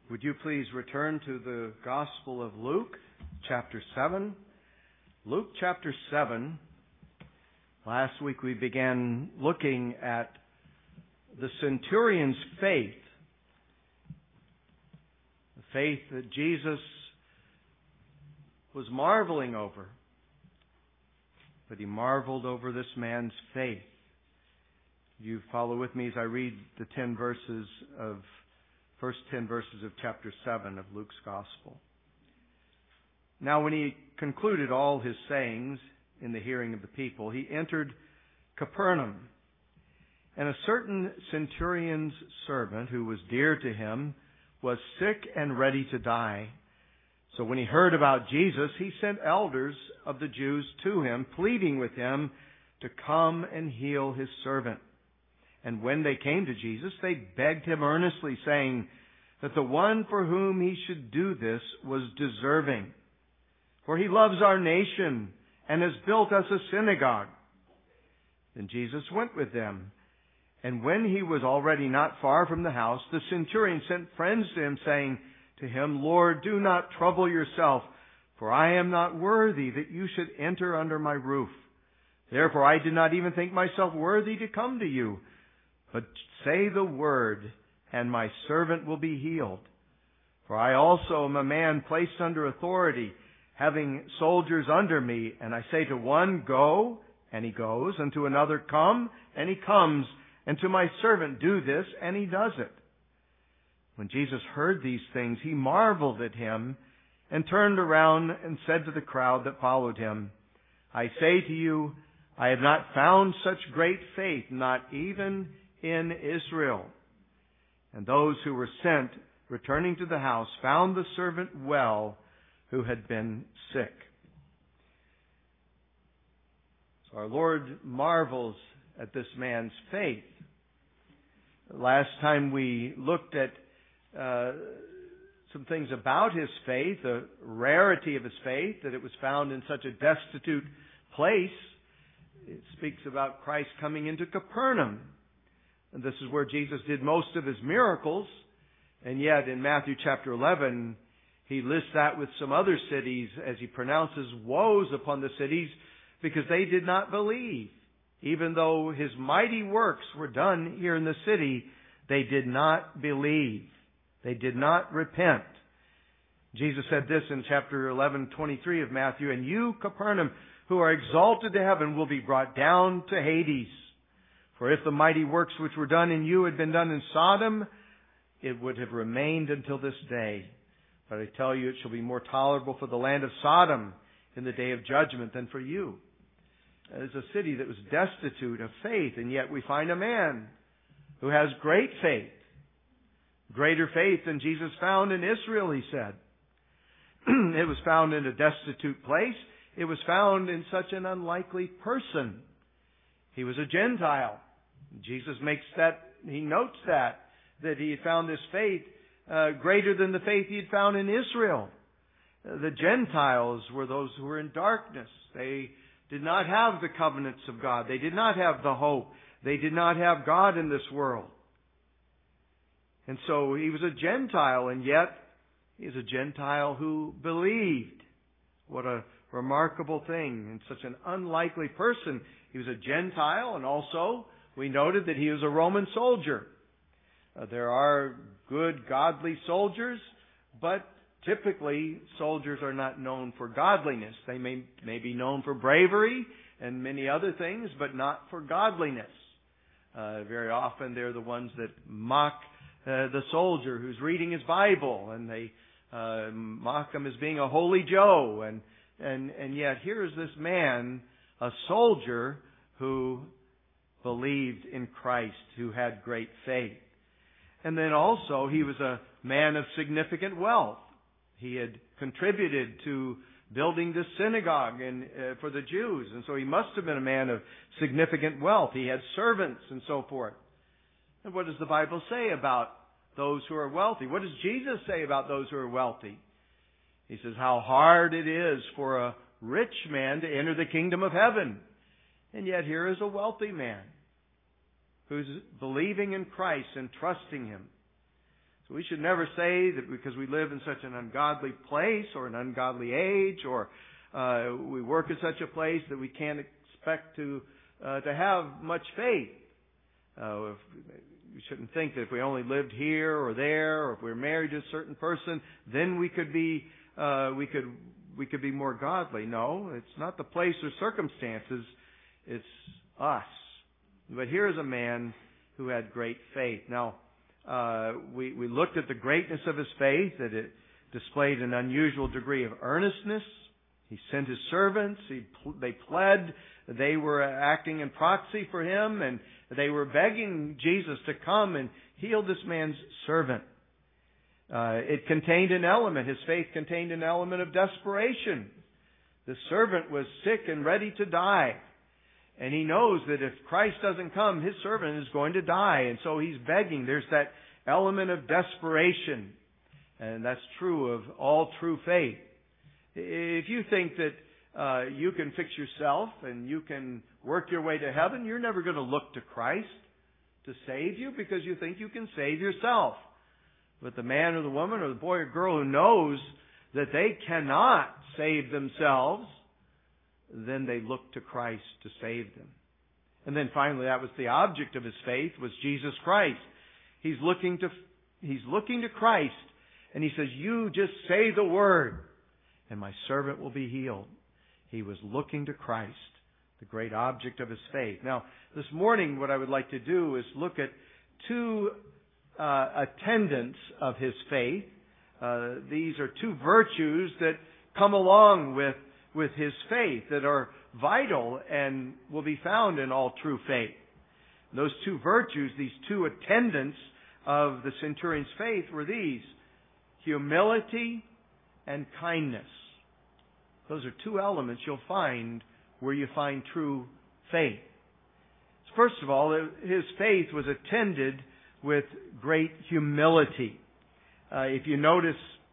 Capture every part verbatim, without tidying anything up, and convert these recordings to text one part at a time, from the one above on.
Would you please return to the Gospel of Luke, chapter seven? Luke chapter seven. Last week we began looking at the centurion's faith. The faith that Jesus was marveling over. But he marveled over this man's faith. You follow with me as I read the ten verses of First ten verses of chapter seven of Luke's Gospel. Now when he concluded all his sayings in the hearing of the people, he entered Capernaum. And a certain centurion's servant, who was dear to him, was sick and ready to die. So when he heard about Jesus, he sent elders of the Jews to him, pleading with him to come and heal his servant. And when they came to Jesus, they begged him earnestly, saying that the one for whom he should do this was deserving. For he loves our nation and has built us a synagogue. Then Jesus went with them. And when he was already not far from the house, the centurion sent friends to him, saying to him, Lord, do not trouble yourself, for I am not worthy that you should enter under my roof. Therefore I did not even think myself worthy to come to you. But say the word, and my servant will be healed. For I also am a man placed under authority, having soldiers under me. And I say to one, go, and he goes, and to another, come, and he comes, and to my servant, do this, and he does it. When Jesus heard these things, he marveled at him, and turned around and said to the crowd that followed him, I say to you, I have not found such great faith, not even in Israel. And those who were sent, returning to the house, found the servant well, who had been sick. So our Lord marvels at this man's faith. Last time we looked at uh, some things about his faith, the rarity of his faith, that it was found in such a destitute place. It speaks about Christ coming into Capernaum. And this is where Jesus did most of his miracles. And yet in Matthew chapter eleven, he lists that with some other cities as he pronounces woes upon the cities because they did not believe. Even though his mighty works were done here in the city, they did not believe. They did not repent. Jesus said this in chapter eleven twenty-three of Matthew, and you, Capernaum, who are exalted to heaven, will be brought down to Hades. For if the mighty works which were done in you had been done in Sodom, it would have remained until this day. But I tell you, it shall be more tolerable for the land of Sodom in the day of judgment than for you. It is a city that was destitute of faith, and yet we find a man who has great faith. Greater faith than Jesus found in Israel, he said. It was found in a destitute place. It was found in such an unlikely person. He was a Gentile. Jesus makes that, he notes that, that he had found this faith uh, greater than the faith he had found in Israel. Uh, the Gentiles were those who were in darkness. They did not have the covenants of God. They did not have the hope. They did not have God in this world. And so he was a Gentile, and yet he is a Gentile who believed. What a remarkable thing. And such an unlikely person. He was a Gentile, and also we noted that he was a Roman soldier. Uh, there are good, godly soldiers, but typically soldiers are not known for godliness. They may, may be known for bravery and many other things, but not for godliness. Uh, very often they're the ones that mock uh, the soldier who's reading his Bible, and they uh, mock him as being a holy Joe. And, and, and yet here is this man, a soldier who believed in Christ, who had great faith. And then also he was a man of significant wealth. He had contributed to building this synagogue and, uh, for the Jews. And so he must have been a man of significant wealth. He had servants and so forth. And what does the Bible say about those who are wealthy? What does Jesus say about those who are wealthy? He says how hard it is for a rich man to enter the kingdom of heaven. And yet here is a wealthy man who's believing in Christ and trusting Him. So we should never say that because we live in such an ungodly place or an ungodly age or uh, we work in such a place that we can't expect to uh, to have much faith. Uh, if, we shouldn't think that if we only lived here or there, or if we were married to a certain person, then we could be uh, we could we could be more godly. No, it's not the place or circumstances. It's us. But here is a man who had great faith. Now, uh, we we looked at the greatness of his faith, that it displayed an unusual degree of earnestness. He sent his servants. He they pled. They were acting in proxy for him, and they were begging Jesus to come and heal this man's servant. Uh, it contained an element. His faith contained an element of desperation. The servant was sick and ready to die. And he knows that if Christ doesn't come, his servant is going to die. And so he's begging. There's that element of desperation. And that's true of all true faith. If you think that uh, you can fix yourself and you can work your way to heaven, you're never going to look to Christ to save you because you think you can save yourself. But the man or the woman or the boy or girl who knows that they cannot save themselves, then they look to Christ to save them. And then finally, that was the object of his faith, was Jesus Christ. He's looking to, he's looking to Christ, and he says, you just say the word, and my servant will be healed. He was looking to Christ, the great object of his faith. Now, this morning, what I would like to do is look at two uh, attendants of his faith. Uh, these are two virtues that come along with with his faith, that are vital and will be found in all true faith. Those two virtues, these two attendants of the centurion's faith, were these: humility and kindness. Those are two elements you'll find where you find true faith. First of all, his faith was attended with great humility. Uh, if you notice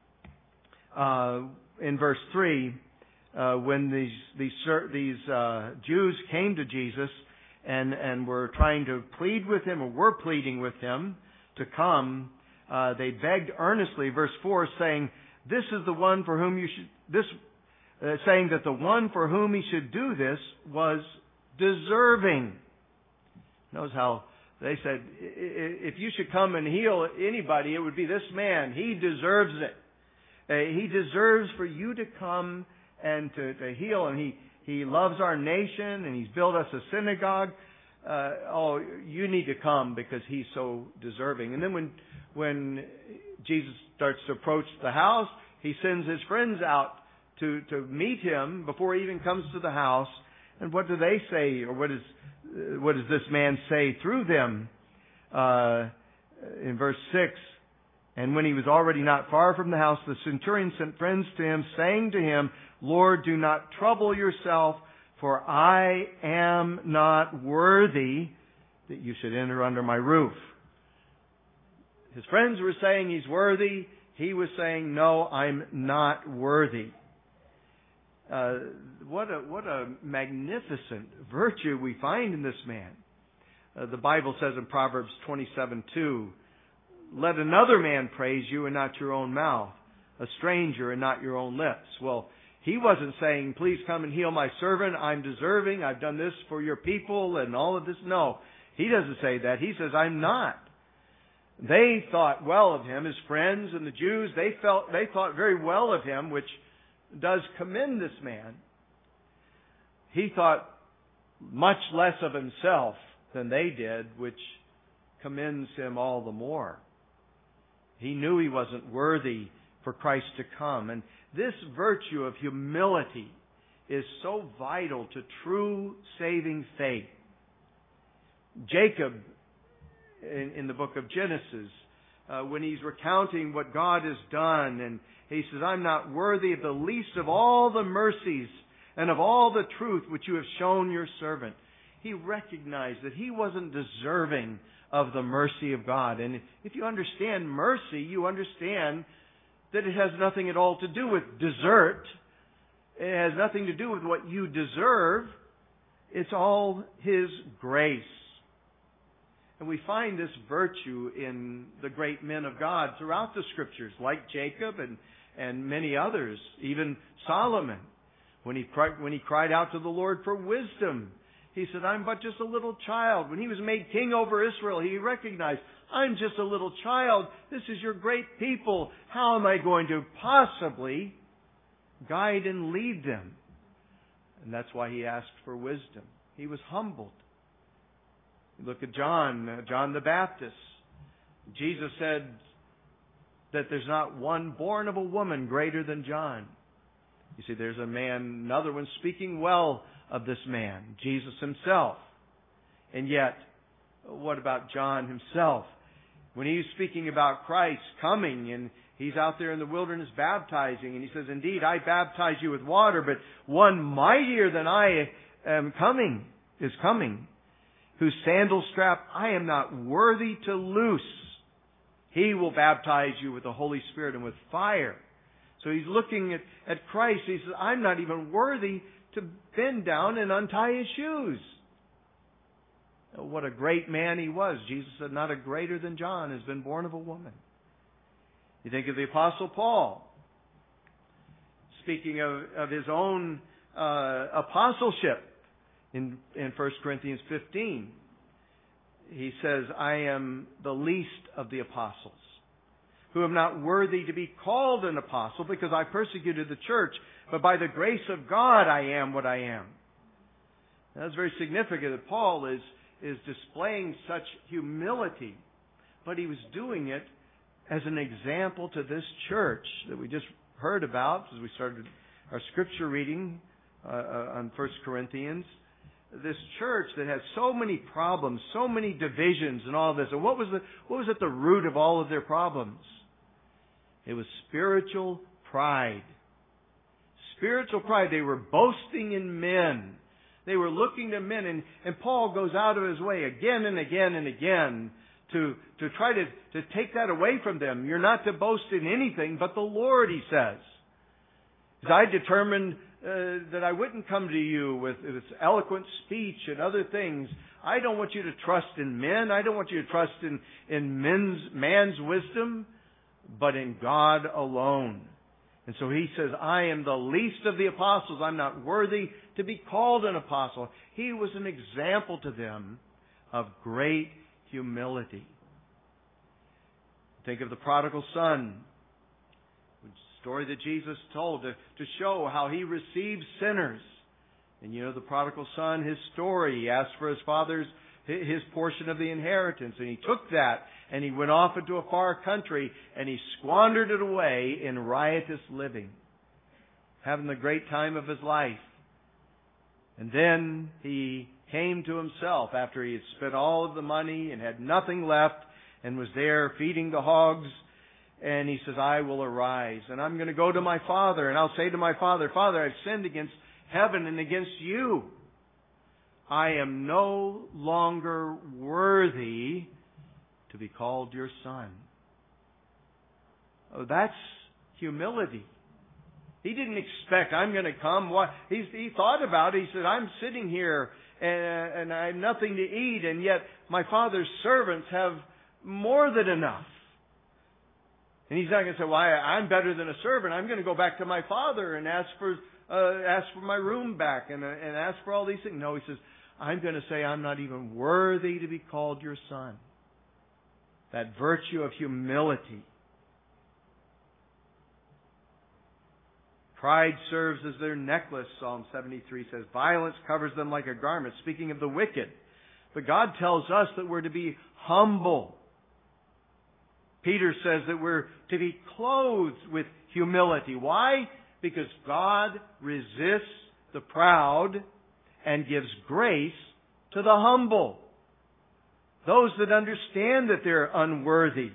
uh, in verse three, uh, when these these these uh, Jews came to Jesus and and were trying to plead with him, or were pleading with him to come, uh, they begged earnestly. Verse four, saying, "This is the one for whom you should this." Uh, saying that the one for whom he should do this was deserving. Notice how they said, if you should come and heal anybody, it would be this man. He deserves it. Uh, he deserves for you to come and to, to heal. And he, he loves our nation, and he's built us a synagogue. Uh, oh, you need to come because he's so deserving. And then when, when Jesus starts to approach the house, he sends his friends out to, to meet him before he even comes to the house. And what do they say, or what is, uh, what does this man say through them? Uh, in verse six, and when he was already not far from the house, the centurion sent friends to him, saying to him, Lord, do not trouble yourself, for I am not worthy that you should enter under my roof. His friends were saying he's worthy. He was saying, no, I'm not worthy. Uh, what a what a magnificent virtue we find in this man. Uh, the Bible says in Proverbs twenty-seven two, let another man praise you and not your own mouth, a stranger and not your own lips. Well, he wasn't saying, please come and heal my servant. I'm deserving. I've done this for your people and all of this. No, he doesn't say that. He says, I'm not. They thought well of him, his friends and the Jews. They felt they thought very well of him, which does commend this man. He thought much less of himself than they did, which commends him all the more. He knew he wasn't worthy for Christ to come. And this virtue of humility is so vital to true saving faith. Jacob, in, in the book of Genesis, uh, when he's recounting what God has done, and he says, I'm not worthy of the least of all the mercies and of all the truth which you have shown your servant. He recognized that he wasn't deserving of the mercy of God. And if you understand mercy, you understand that it has nothing at all to do with desert. It has nothing to do with what you deserve. It's all His grace. And we find this virtue in the great men of God throughout the Scriptures, like Jacob and, and many others, even Solomon. When he, cried, when he cried out to the Lord for wisdom, he said, I'm but just a little child. When he was made king over Israel, he recognized, I'm just a little child. This is your great people. How am I going to possibly guide and lead them? And that's why he asked for wisdom. He was humbled. Look at John, uh, John the Baptist. Jesus said that there's not one born of a woman greater than John. You see, there's a man, another one speaking well of this man, Jesus himself. And yet, what about John himself? When he's speaking about Christ coming and he's out there in the wilderness baptizing, and he says, indeed, I baptize you with water, but one mightier than I am coming, is coming, whose sandal strap I am not worthy to loose. He will baptize you with the Holy Spirit and with fire. So he's looking at, at Christ. He says, I'm not even worthy to bend down and untie his shoes. What a great man he was. Jesus said, not a greater than John has been born of a woman. You think of the Apostle Paul, speaking of, of his own uh, apostleship in, in First Corinthians fifteen. He says, I am the least of the apostles, who am not worthy to be called an apostle because I persecuted the church, but by the grace of God I am what I am. Now, that's very significant that Paul is, is displaying such humility, but he was doing it as an example to this church that we just heard about as we started our scripture reading uh, uh, on First Corinthians. This church that has so many problems, so many divisions and all this. And what was the, what was at the root of all of their problems? It was spiritual pride. Spiritual pride. They were boasting in men. They were looking to men. And, and Paul goes out of his way again and again and again to, to try to, to take that away from them. You're not to boast in anything but the Lord, he says. As I determined uh, that I wouldn't come to you with, with eloquent speech and other things. I don't want you to trust in men. I don't want you to trust in, in men's, man's wisdom, but in God alone. And so he says, I am the least of the apostles. I'm not worthy to be called an apostle. He was an example to them of great humility. Think of the prodigal son, the story that Jesus told to, to show how he receives sinners. And you know the prodigal son, his story. He asked for his father's, his portion of the inheritance. And he took that and he went off into a far country and he squandered it away in riotous living, having the great time of his life. And then he came to himself after he had spent all of the money and had nothing left and was there feeding the hogs. And he says, I will arise and I'm going to go to my father and I'll say to my father, Father, I've sinned against heaven and against you. I am no longer worthy to be called your son. Oh, that's humility. He didn't expect, I'm going to come. What? He, he thought about it. He said, I'm sitting here and, and I have nothing to eat, and yet my father's servants have more than enough. And he's not going to say, well, I, I'm better than a servant. I'm going to go back to my father and ask for uh, ask for my room back and, uh, and ask for all these things. No, he says, I'm going to say I'm not even worthy to be called your son. That virtue of humility. Pride serves as their necklace, Psalm seventy-three says. Violence covers them like a garment, speaking of the wicked. But God tells us that we're to be humble. Peter says that we're to be clothed with humility. Why? Because God resists the proud and gives grace to the humble. Those that understand that they're unworthy.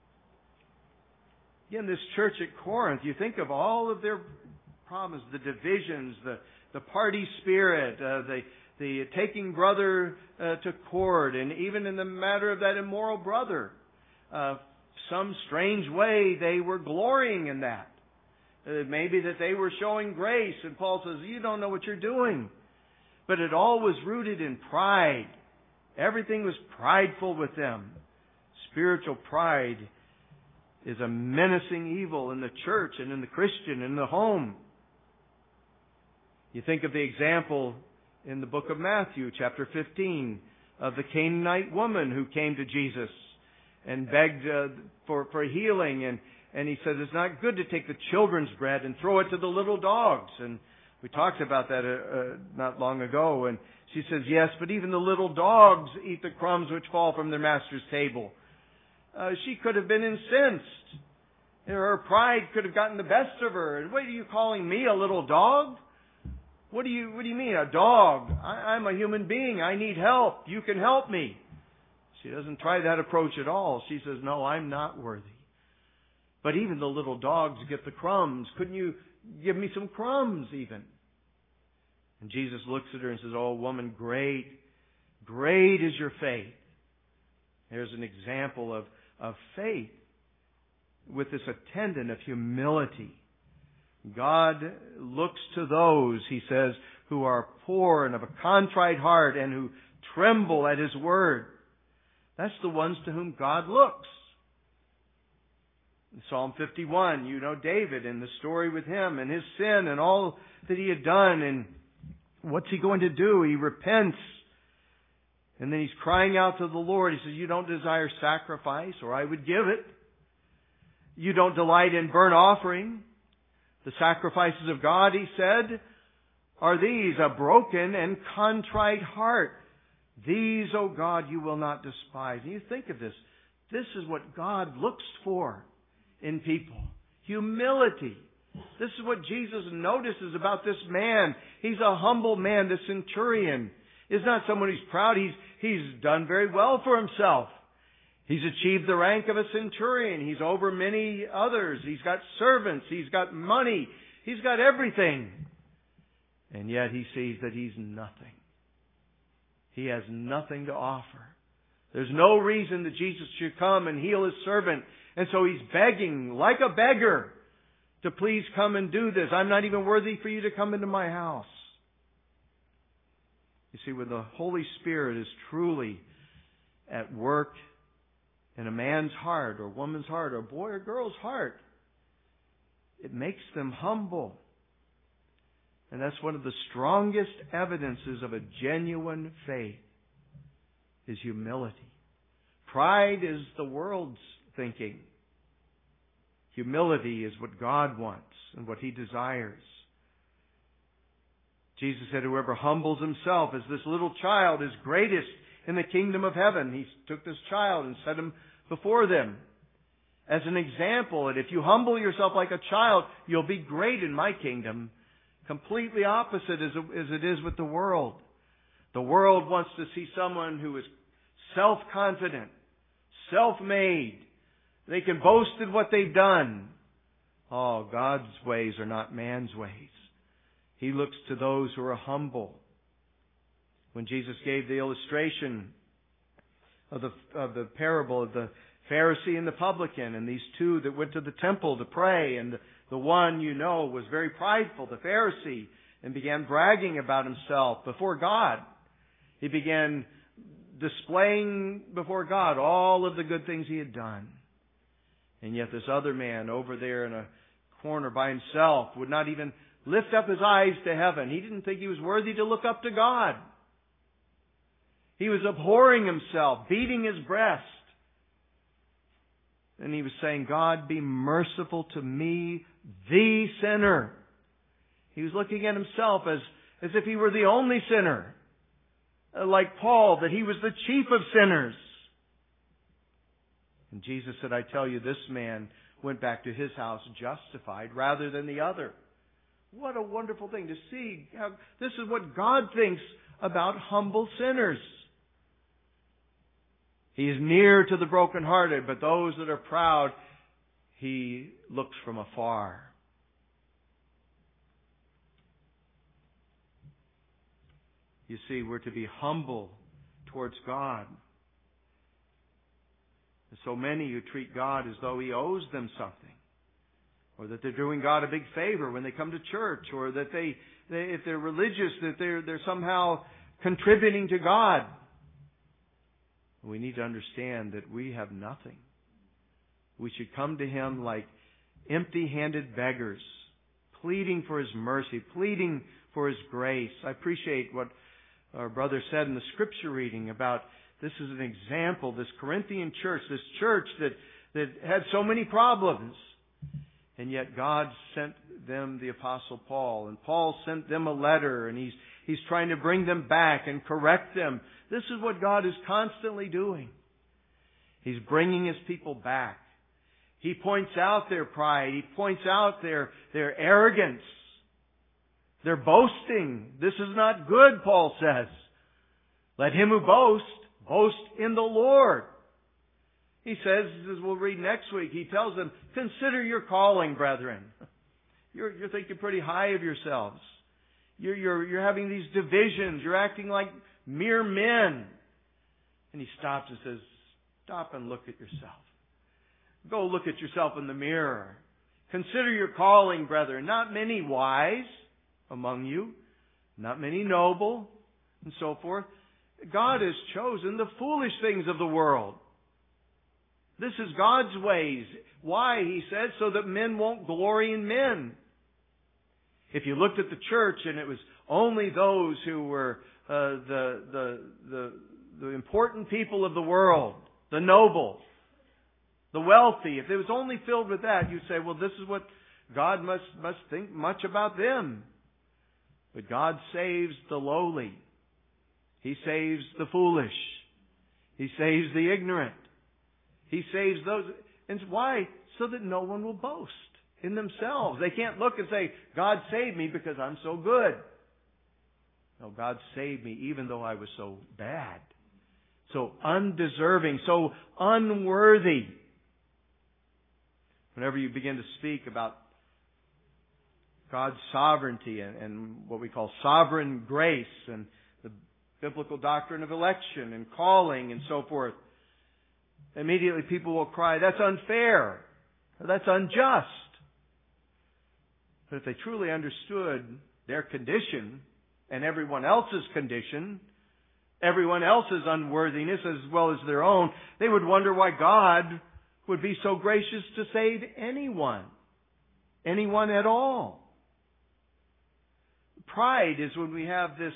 Again, this church at Corinth, you think of all of their problems, the divisions, the, the party spirit, uh, the, the taking brother uh, to court, and even in the matter of that immoral brother. Uh, some strange way they were glorying in that. Uh, maybe that they were showing grace, and Paul says, you don't know what you're doing. But it all was rooted in pride Everything was prideful with them. Spiritual pride is a menacing evil in the church and in the Christian, in the home. You think of the example in the book of Matthew, chapter fifteen, of the Canaanite woman who came to Jesus and begged uh, for, for healing. And, and he said, it's not good to take the children's bread and throw it to the little dogs. And we talked about that uh, uh, not long ago. And she says, yes, but even the little dogs eat the crumbs which fall from their master's table. Uh, she could have been incensed. Her pride could have gotten the best of her. And what are you calling me, a little dog? What do you, what do you mean, a dog? I, I'm a human being. I need help. You can help me. She doesn't try that approach at all. She says, no, I'm not worthy. But even the little dogs get the crumbs. Couldn't you give me some crumbs even? And Jesus looks at her and says, oh, woman, great, great is your faith. There's an example of, of faith with this attendant of humility. God looks to those, he says, who are poor and of a contrite heart and who tremble at his word. That's the ones to whom God looks. In Psalm fifty-one, you know David and the story with him and his sin and all that he had done. And what's he going to do? He repents. And then he's crying out to the Lord. He says, you don't desire sacrifice, or I would give it. You don't delight in burnt offering. The sacrifices of God, he said, are these, a broken and contrite heart. These, O God, you will not despise. And you think of this. This is what God looks for in people. Humility. This is what Jesus notices about this man. He's a humble man. The centurion is not someone who's proud. He's, he's done very well for himself. He's achieved the rank of a centurion. He's over many others. He's got servants. He's got money. He's got everything. And yet he sees that he's nothing. He has nothing to offer. There's no reason that Jesus should come and heal his servant. And so he's begging like a beggar to please come and do this. I'm not even worthy for you to come into my house. You see, when the Holy Spirit is truly at work in a man's heart or woman's heart or boy or girl's heart, it makes them humble. And that's one of the strongest evidences of a genuine faith, is humility. Pride is the world's thinking. Humility is what God wants and what he desires. Jesus said, whoever humbles himself as this little child is greatest in the kingdom of heaven. He took this child and set him before them as an example. And if you humble yourself like a child, you'll be great in my kingdom. Completely opposite as it is with the world. The world wants to see someone who is self-confident, self-made. They can boast in what they've done. Oh, God's ways are not man's ways. He looks to those who are humble. When Jesus gave the illustration of the, of the parable of the Pharisee and the publican, and these two that went to the temple to pray, and the, the one, you know, was very prideful, the Pharisee, and began bragging about himself before God. He began displaying before God all of the good things he had done. And yet this other man over there in a corner by himself would not even lift up his eyes to heaven. He didn't think he was worthy to look up to God. He was abhorring himself, beating his breast. And he was saying, God, be merciful to me, the sinner. He was looking at himself as, as if he were the only sinner. Like Paul, that he was the chief of sinners. And Jesus said, I tell you, this man went back to his house justified rather than the other. What a wonderful thing to see. How, this is what God thinks about humble sinners. He is near to the brokenhearted, but those that are proud, he looks from afar. You see, we're to be humble towards God. So many who treat God as though he owes them something, or that they're doing God a big favor when they come to church, or that they, they if they're religious, that they're, they're somehow contributing to God. We need to understand that we have nothing. We should come to Him like empty-handed beggars, pleading for His mercy, pleading for His grace. I appreciate what our brother said in the scripture reading about this is an example, this Corinthian church, this church that, that had so many problems. And yet God sent them the Apostle Paul. And Paul sent them a letter, and he's, he's trying to bring them back and correct them. This is what God is constantly doing. He's bringing His people back. He points out their pride. He points out their, their arrogance. Their boasting. This is not good, Paul says. Let him who boasts, boast in the Lord. He says, as we'll read next week, he tells them, consider your calling, brethren. You're, you're thinking pretty high of yourselves. You're, you're, you're having these divisions. You're acting like mere men. And he stops and says, stop and look at yourself. Go look at yourself in the mirror. Consider your calling, brethren. Not many wise among you, not many noble, and so forth. God has chosen the foolish things of the world. This is God's ways. Why? He says, so that men won't glory in men. If you looked at the church and it was only those who were uh, the, the, the, the important people of the world, the noble, the wealthy, if it was only filled with that, you'd say, well, this is what God must, must think much about them. But God saves the lowly. He saves the foolish. He saves the ignorant. He saves those. And why? So that no one will boast in themselves. They can't look and say, God saved me because I'm so good. No, God saved me even though I was so bad. So undeserving. So unworthy. Whenever you begin to speak about God's sovereignty and, and what we call sovereign grace and the biblical doctrine of election and calling and so forth, immediately people will cry, that's unfair. That's unjust. But if they truly understood their condition and everyone else's condition, everyone else's unworthiness as well as their own, they would wonder why God would be so gracious to save anyone. Anyone at all. Pride is when we have this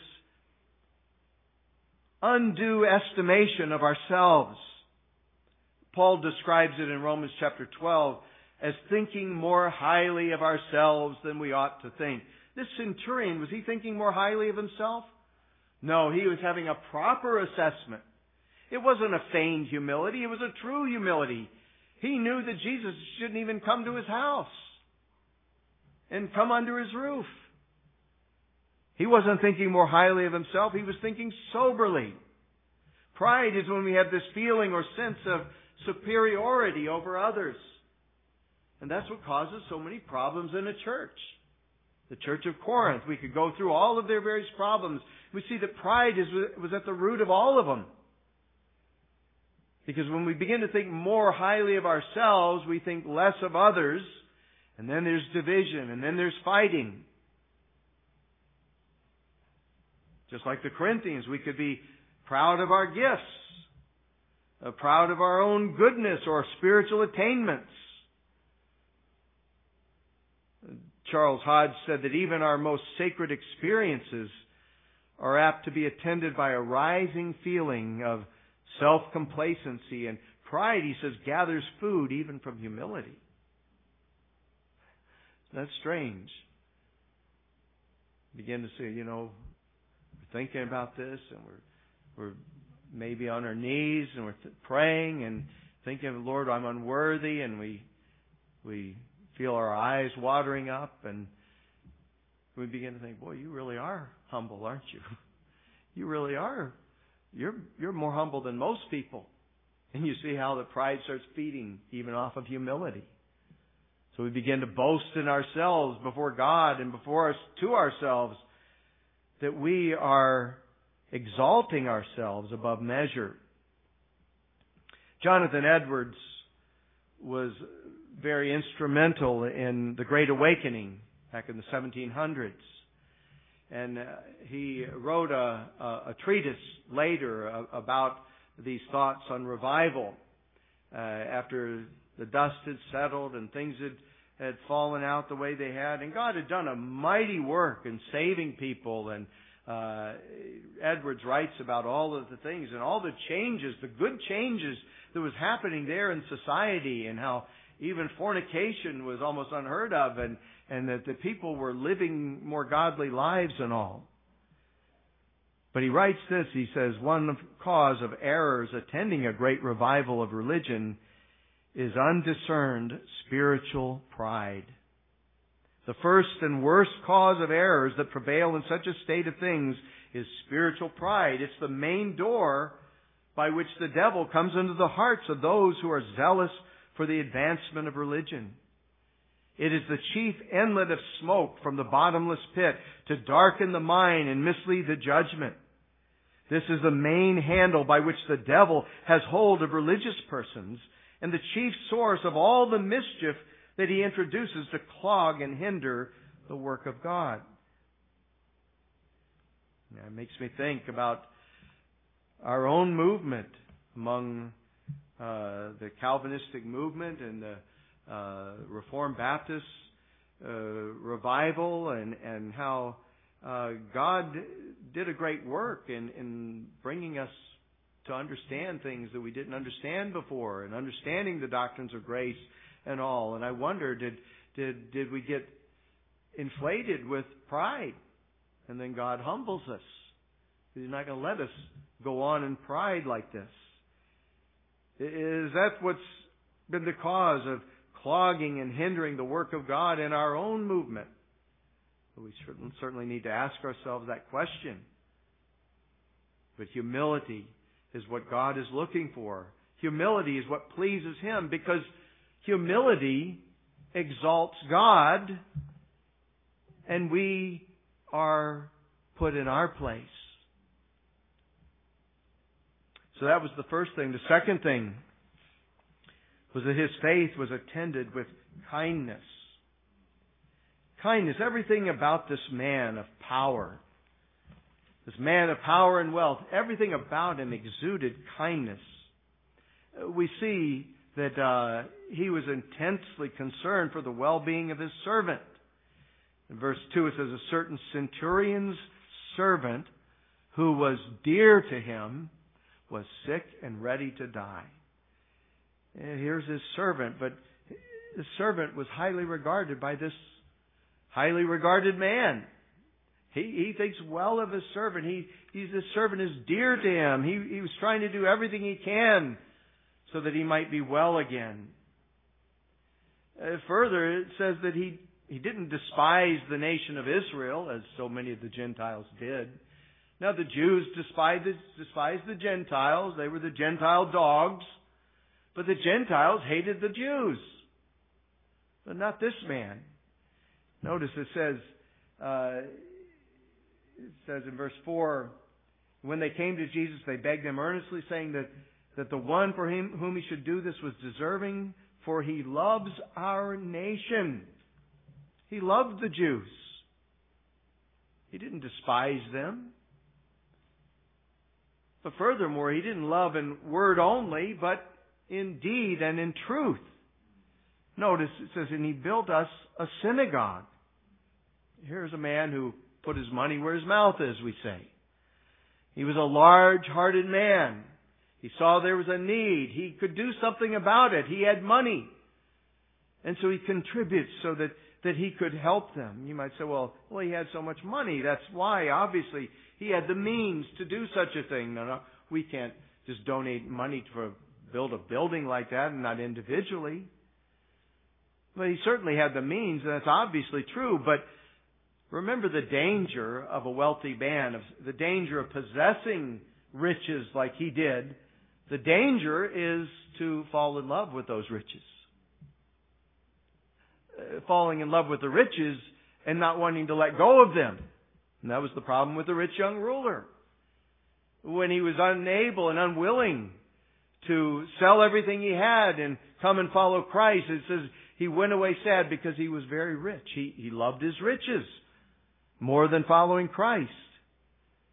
undue estimation of ourselves. Paul describes it in Romans chapter twelve as thinking more highly of ourselves than we ought to think. This centurion, was he thinking more highly of himself? No, he was having a proper assessment. It wasn't a feigned humility, it was a true humility. He knew that Jesus shouldn't even come to his house and come under his roof. He wasn't thinking more highly of himself, he was thinking soberly. Pride is when we have this feeling or sense of superiority over others. And that's what causes so many problems in a church. The Church of Corinth, we could go through all of their various problems. We see that pride is, was at the root of all of them. Because when we begin to think more highly of ourselves, we think less of others. And then there's division, and then there's fighting. Just like the Corinthians, we could be proud of our gifts, uh, proud of our own goodness or spiritual attainments. Charles Hodge said that even our most sacred experiences are apt to be attended by a rising feeling of self-complacency, and pride, he says, gathers food even from humility. That's strange. Begin to say, you know, we're thinking about this, and we're we're maybe on our knees, and we're th- praying and thinking, Lord, I'm unworthy, and we we feel our eyes watering up, and we begin to think, boy, you really are humble, aren't you? You really are. You're you're more humble than most people. And you see how the pride starts feeding even off of humility. So we begin to boast in ourselves before God and before us to ourselves that we are exalting ourselves above measure. Jonathan Edwards was very instrumental in the Great Awakening back in the seventeen hundreds. And uh, he wrote a, a, a treatise later uh, about these thoughts on revival uh, after the dust had settled and things had had fallen out the way they had, and God had done a mighty work in saving people. And uh, Edwards writes about all of the things and all the changes, the good changes that was happening there in society, and how even fornication was almost unheard of, and, and that the people were living more godly lives and all. But he writes this, he says, one cause of errors attending a great revival of religion is undiscerned spiritual pride. The first and worst cause of errors that prevail in such a state of things is spiritual pride. It's the main door by which the devil comes into the hearts of those who are zealous for the advancement of religion. It is the chief inlet of smoke from the bottomless pit to darken the mind and mislead the judgment. This is the main handle by which the devil has hold of religious persons, and the chief source of all the mischief that he introduces to clog and hinder the work of God. Now, it makes me think about our own movement among uh, the Calvinistic movement and the uh, Reformed Baptist uh, revival, and, and how uh, God did a great work in, in bringing us to understand things that we didn't understand before, and understanding the doctrines of grace and all. And I wonder, did did did we get inflated with pride? And then God humbles us. He's not going to let us go on in pride like this. Is that what's been the cause of clogging and hindering the work of God in our own movement? We certainly need to ask ourselves that question. But humility is what God is looking for. Humility is what pleases Him, because humility exalts God, and we are put in our place. So that was the first thing. The second thing was that his faith was attended with kindness. Kindness, everything about this man of power, this man of power and wealth, everything about him exuded kindness. We see that uh, he was intensely concerned for the well-being of his servant. In verse two it says, a certain centurion's servant who was dear to him was sick and ready to die. And here's his servant, but his servant was highly regarded by this highly regarded man. He, he thinks well of his servant. He, he's, his servant is dear to him. He, he was trying to do everything he can so that he might be well again. Uh, further, it says that he, he didn't despise the nation of Israel, as so many of the Gentiles did. Now, the Jews despised, despised the Gentiles. They were the Gentile dogs. But the Gentiles hated the Jews. But not this man. Notice it says, uh, it says in verse four, when they came to Jesus, they begged him earnestly, saying that, that the one for him, whom he should do this was deserving, for he loves our nation. He loved the Jews. He didn't despise them. But furthermore, he didn't love in word only, but in deed and in truth. Notice it says, and he built us a synagogue. Here's a man who put his money where his mouth is, we say. He was a large-hearted man. He saw there was a need. He could do something about it. He had money. And so he contributes so that, that he could help them. You might say, well, well, he had so much money. That's why, obviously, he had the means to do such a thing. No, no, we can't just donate money to build a building like that, and not individually. But he certainly had the means, and that's obviously true. But remember the danger of a wealthy man, of the danger of possessing riches like he did. The danger is to fall in love with those riches. Uh, falling in love with the riches and not wanting to let go of them. And that was the problem with the rich young ruler. When he was unable and unwilling to sell everything he had and come and follow Christ, it says he went away sad because he was very rich. He, he loved his riches more than following Christ.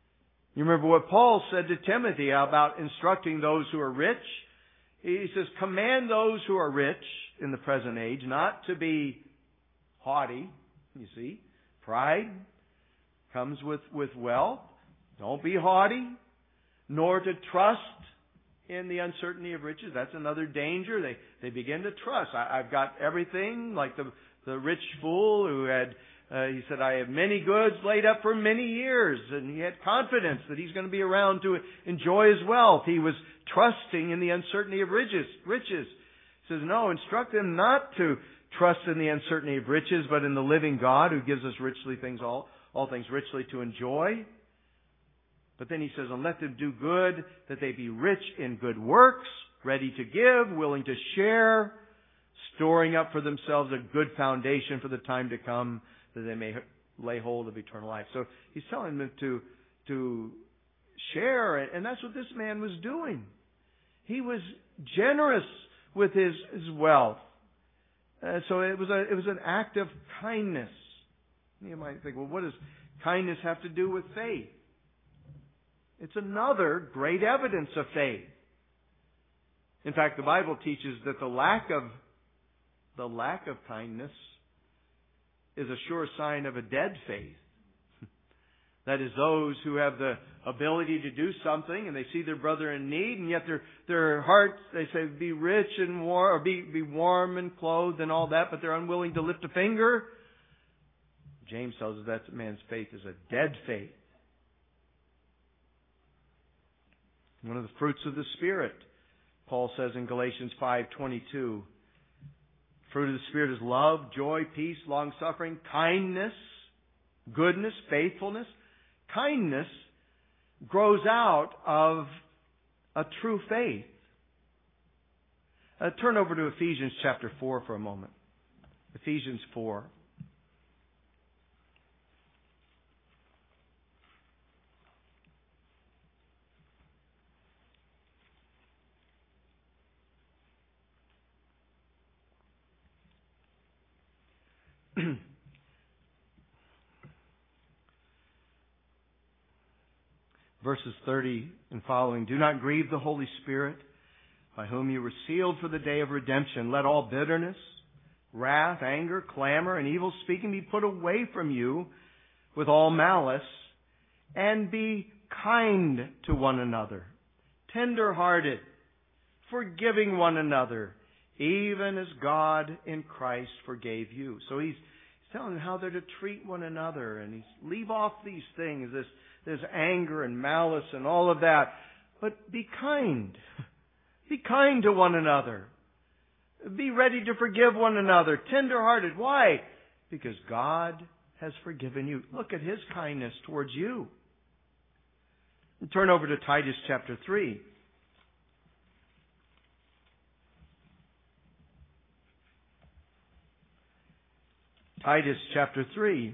You remember what Paul said to Timothy about instructing those who are rich? He says, command those who are rich in the present age not to be haughty. You see, pride comes with, with wealth. Don't be haughty, nor to trust in the uncertainty of riches. That's another danger. They they begin to trust. I, I've got everything, like the the rich fool who had, uh, he said, I have many goods laid up for many years. And he had confidence that he's going to be around to enjoy his wealth. He was trusting in the uncertainty of riches. riches. He says, no, instruct them not to trust in the uncertainty of riches, but in the living God who gives us richly things, all, all things richly to enjoy. But then he says, and let them do good, that they be rich in good works, ready to give, willing to share, storing up for themselves a good foundation for the time to come, that they may lay hold of eternal life. So he's telling them to, to share, and that's what this man was doing. He was generous with his, his wealth. Uh, so it was a, it was an act of kindness. You might think, well, what does kindness have to do with faith? It's another great evidence of faith. In fact, the Bible teaches that the lack of the lack of kindness is a sure sign of a dead faith. That is, those who have the ability to do something and they see their brother in need, and yet their their hearts, they say, be rich and warm, or be be warm and clothed and all that, but they're unwilling to lift a finger. James tells us that man's faith is a dead faith. One of the fruits of the Spirit, Paul says in Galatians five twenty-two, fruit of the Spirit is love, joy, peace, long-suffering, kindness, goodness, faithfulness. Kindness grows out of a true faith. Uh, turn over to Ephesians chapter four for a moment. Ephesians four. Verses thirty and following. Do not grieve the Holy Spirit, by whom you were sealed for the day of redemption. Let all bitterness, wrath, anger, clamor, and evil speaking be put away from you with all malice, and be kind to one another, tender-hearted, forgiving one another, even as God in Christ forgave you. So he's telling them how they're to treat one another, and he's leave off these things, this There's anger and malice and all of that. But be kind. Be kind to one another. Be ready to forgive one another. Tender-hearted. Why? Because God has forgiven you. Look at His kindness towards you. And turn over to Titus chapter three. Titus chapter three.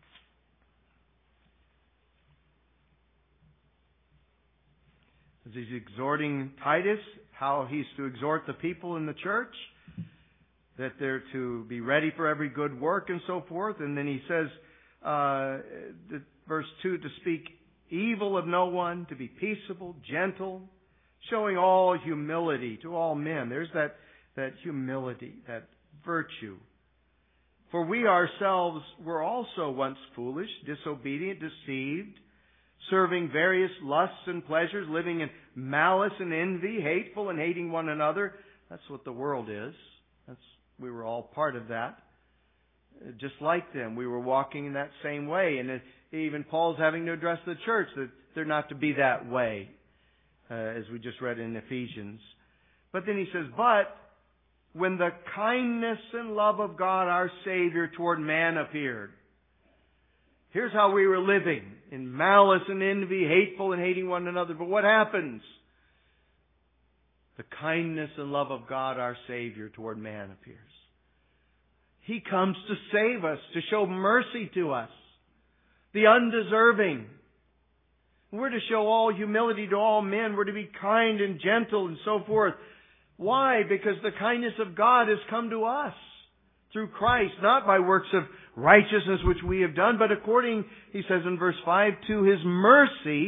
As he's exhorting Titus, how he's to exhort the people in the church, that they're to be ready for every good work and so forth. And then he says, uh, the, verse two, to speak evil of no one, to be peaceable, gentle, showing all humility to all men. There's that, that humility, that virtue. For we ourselves were also once foolish, disobedient, deceived, serving various lusts and pleasures, living in malice and envy, hateful and hating one another. That's what the world is. That's, we were all part of that. Just like them, we were walking in that same way. And it, even Paul's having to address the church that they're not to be that way, uh, as we just read in Ephesians. But then he says, but when the kindness and love of God our Savior toward man appeared. Here's how we were living, in malice and envy, hateful and hating one another. But what happens? The kindness and love of God our Savior toward man appears. He comes to save us, to show mercy to us, the undeserving. We're to show all humility to all men. We're to be kind and gentle and so forth. Why? Because the kindness of God has come to us through Christ, not by works of righteousness which we have done, but according, he says in verse five, to His mercy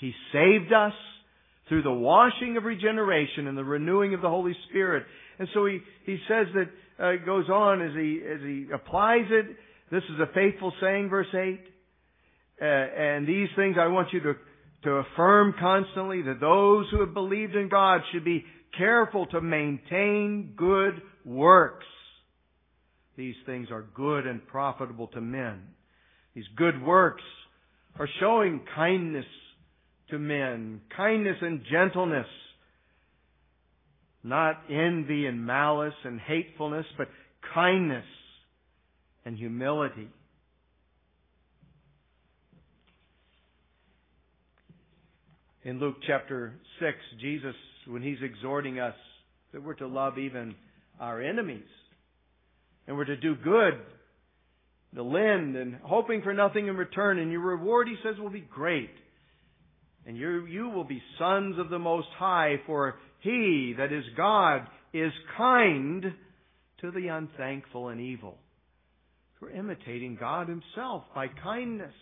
He saved us through the washing of regeneration and the renewing of the Holy Spirit. And so he, he says that, uh, it goes on as he, as he applies it. This is a faithful saying, verse eight. Uh, and these things I want you to, to affirm constantly, that those who have believed in God should be careful to maintain good works. These things are good and profitable to men. These good works are showing kindness to men, kindness and gentleness, not envy and malice and hatefulness, but kindness and humility. In Luke chapter six, Jesus, when He's exhorting us that we're to love even our enemies, and we're to do good, to lend, and hoping for nothing in return, and your reward, He says, will be great. And you, you will be sons of the Most High, for He, that is God, is kind to the unthankful and evil. We're imitating God Himself by kindness.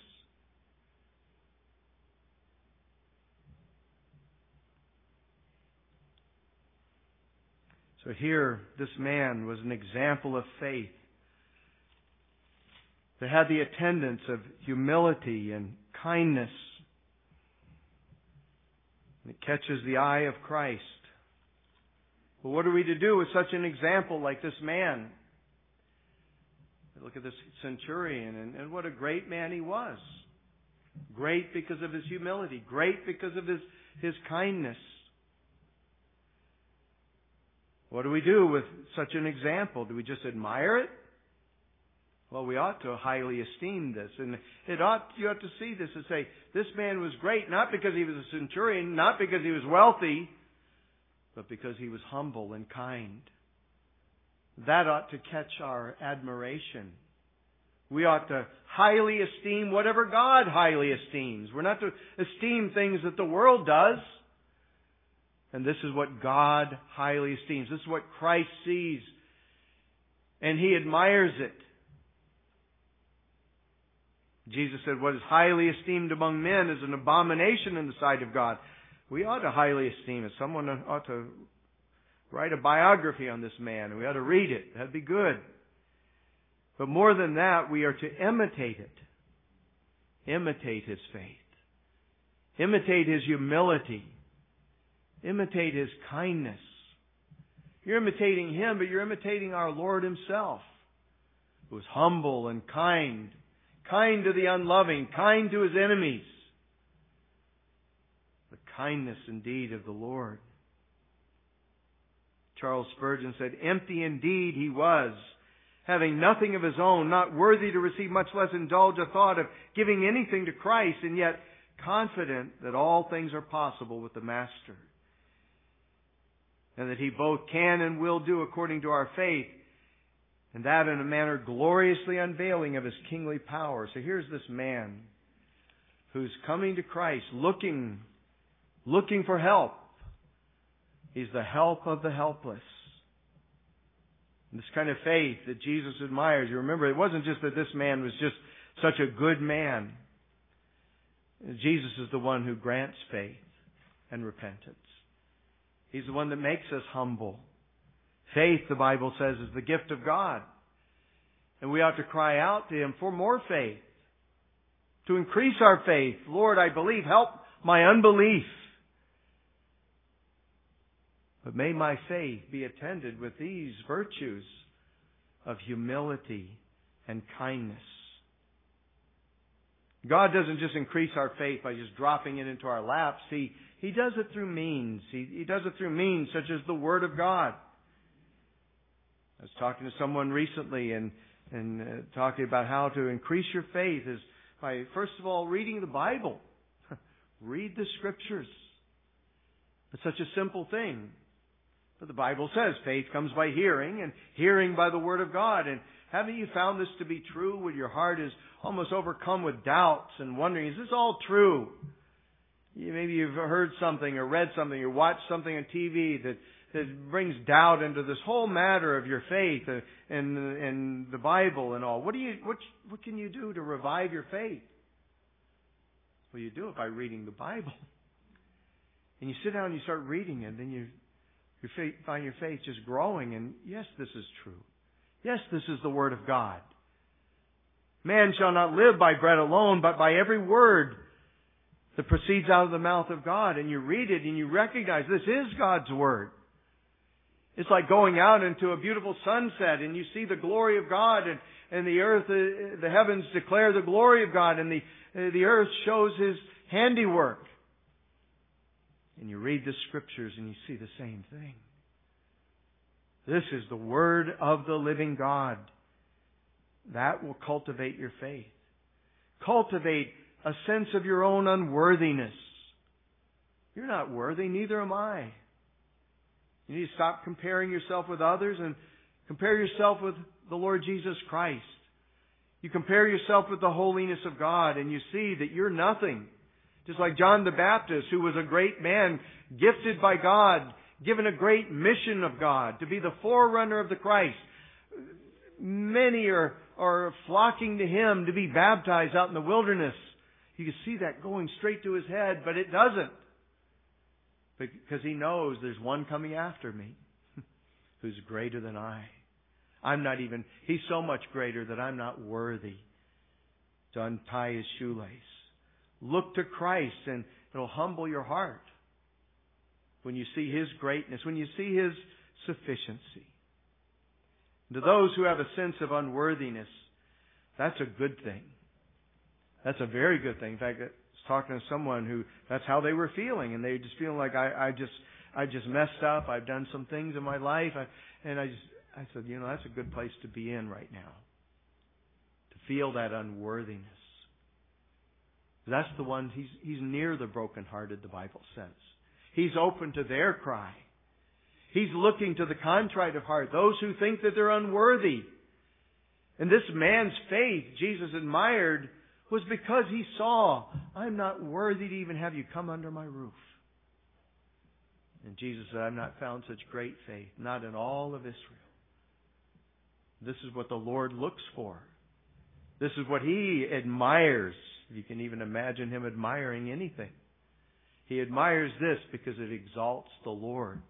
So here, this man was an example of faith that had the attendance of humility and kindness. It catches the eye of Christ. Well, what are we to do with such an example like this man? Look at this centurion, and, and what a great man he was. Great because of his humility. Great because of his, his kindness. What do we do with such an example? Do we just admire it? Well, we ought to highly esteem this. And it ought, you ought to see this and say, this man was great, not because he was a centurion, not because he was wealthy, but because he was humble and kind. That ought to catch our admiration. We ought to highly esteem whatever God highly esteems. We're not to esteem things that the world does. And this is what God highly esteems. This is what Christ sees. And He admires it. Jesus said, what is highly esteemed among men is an abomination in the sight of God. We ought to highly esteem it. Someone ought to write a biography on this man. We ought to read it. That'd be good. But more than that, we are to imitate it. Imitate His faith. Imitate His humility. Imitate His kindness. You're imitating Him, but you're imitating our Lord Himself, who was humble and kind. Kind to the unloving. Kind to His enemies. The kindness indeed of the Lord. Charles Spurgeon said, empty indeed He was, having nothing of His own, not worthy to receive, much less indulge a thought of giving anything to Christ, and yet confident that all things are possible with the Master, and that He both can and will do according to our faith, and that in a manner gloriously unveiling of His kingly power. So here's this man who's coming to Christ, looking, looking for help. He's the help of the helpless. And this kind of faith that Jesus admires. You remember, it wasn't just that this man was just such a good man. Jesus is the one who grants faith and repentance. He's the one that makes us humble. Faith, the Bible says, is the gift of God. And we ought to cry out to Him for more faith. To increase our faith. Lord, I believe. Help my unbelief. But may my faith be attended with these virtues of humility and kindness. God doesn't just increase our faith by just dropping it into our laps. He, he does it through means. He, he does it through means such as the Word of God. I was talking to someone recently and, and uh, talking about how to increase your faith is by, first of all, reading the Bible. Read the Scriptures. It's such a simple thing. But the Bible says faith comes by hearing, and hearing by the Word of God. And haven't you found this to be true when your heart is almost overcome with doubts and wondering, is this all true? You, maybe you've heard something or read something or watched something on T V that, that brings doubt into this whole matter of your faith and, and the Bible and all. What do you, what, what can you do to revive your faith? Well, you do it by reading the Bible. And you sit down and you start reading it, and then you, you find your faith just growing. And yes, this is true. Yes, this is the Word of God. Man shall not live by bread alone, but by every word that proceeds out of the mouth of God. And you read it and you recognize this is God's Word. It's like going out into a beautiful sunset and you see the glory of God, and, and the earth, uh, the heavens declare the glory of God, and the, uh, the earth shows His handiwork. And you read the Scriptures and you see the same thing. This is the Word of the living God. That will cultivate your faith. Cultivate a sense of your own unworthiness. You're not worthy, neither am I. You need to stop comparing yourself with others and compare yourself with the Lord Jesus Christ. You compare yourself with the holiness of God and you see that you're nothing. Just like John the Baptist, who was a great man, gifted by God, given a great mission of God to be the forerunner of the Christ. Many are, are flocking to him to be baptized out in the wilderness. You can see that going straight to his head, but it doesn't. Because he knows there's one coming after me who's greater than I. I'm not even, he's so much greater that I'm not worthy to untie his shoelace. Look to Christ and it'll humble your heart when you see His greatness, when you see His sufficiency. To those who have a sense of unworthiness, that's a good thing. That's a very good thing. In fact, I was talking to someone who, that's how they were feeling, and they were just feeling like, I, I just, I just messed up. I've done some things in my life, I, and I just, I said, you know, that's a good place to be in right now. To feel that unworthiness. That's the one, he's, he's near the brokenhearted, the Bible says. He's open to their cry. He's looking to the contrite of heart, those who think that they're unworthy. And this man's faith, Jesus admired, was because he saw, I'm not worthy to even have you come under my roof. And Jesus said, I've not found such great faith, not in all of Israel. This is what the Lord looks for. This is what He admires. You can even imagine Him admiring anything. He admires this because it exalts the Lord.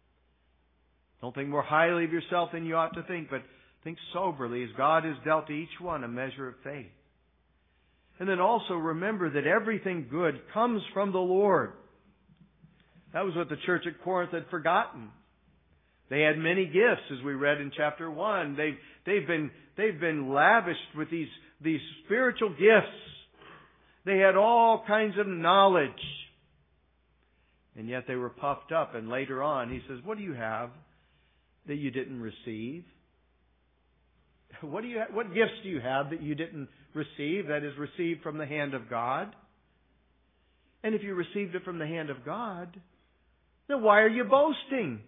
Don't think more highly of yourself than you ought to think, but think soberly as God has dealt to each one a measure of faith. And then also remember that everything good comes from the Lord. That was what the church at Corinth had forgotten. They had many gifts, as we read in chapter one. They've, they've been, they've been lavished with these, these spiritual gifts. They had all kinds of knowledge. And yet they were puffed up. And later on, he says, what do you have that you didn't receive? What do you ha- what gifts do you have that you didn't receive, that is received from the hand of God? And if you received it from the hand of God, then why are you boasting?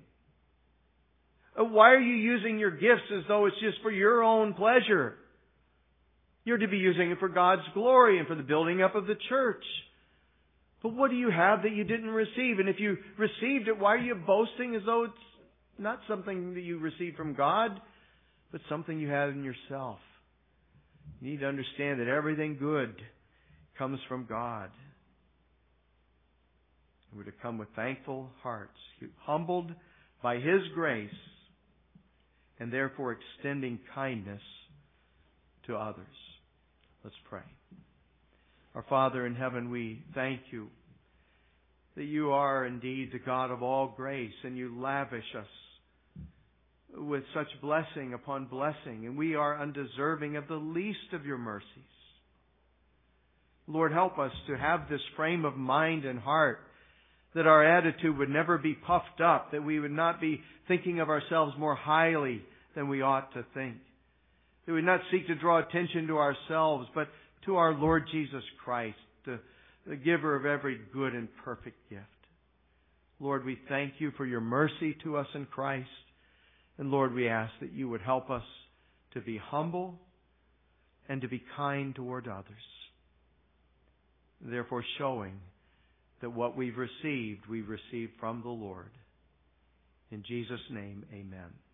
Why are you using your gifts as though it's just for your own pleasure? You're to be using it for God's glory and for the building up of the church. But what do you have that you didn't receive? And if you received it, why are you boasting as though it's not something that you received from God, but something you had in yourself? You need to understand that everything good comes from God. We're to come with thankful hearts, humbled by His grace, and therefore extending kindness to others. Let's pray. Our Father in heaven, we thank You that You are indeed the God of all grace, and You lavish us with such blessing upon blessing, and we are undeserving of the least of Your mercies. Lord, help us to have this frame of mind and heart, that our attitude would never be puffed up, that we would not be thinking of ourselves more highly than we ought to think. That we would not seek to draw attention to ourselves, but to our Lord Jesus Christ, the, the giver of every good and perfect gift. Lord, we thank You for Your mercy to us in Christ. And Lord, we ask that You would help us to be humble and to be kind toward others. Therefore showing that what we've received, we've received from the Lord. In Jesus' name, amen.